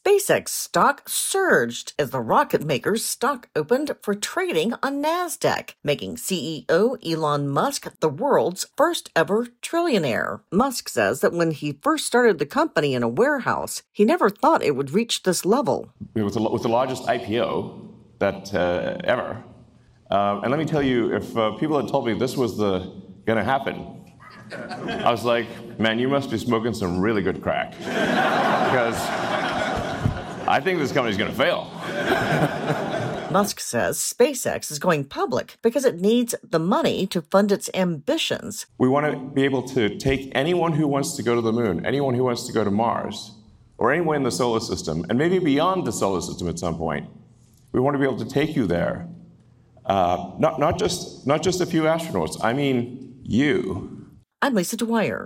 SpaceX stock surged as the rocket maker's stock opened for trading on NASDAQ, making CEO Elon Musk the world's first ever trillionaire. Musk says that when he first started the company in a warehouse, he never thought it would reach this level. It was the largest IPO that ever. And let me tell you, if people had told me this was going to happen, I was like, man, you must be smoking some really good crack. Because I think this company's going to fail. Musk says SpaceX is going public because it needs the money to fund its ambitions. We want to be able to take anyone who wants to go to the moon, anyone who wants to go to Mars, or anyone in the solar system, and maybe beyond the solar system at some point. We want to be able to take you there. Not just a few astronauts. I mean, you. I'm Lisa Dwyer.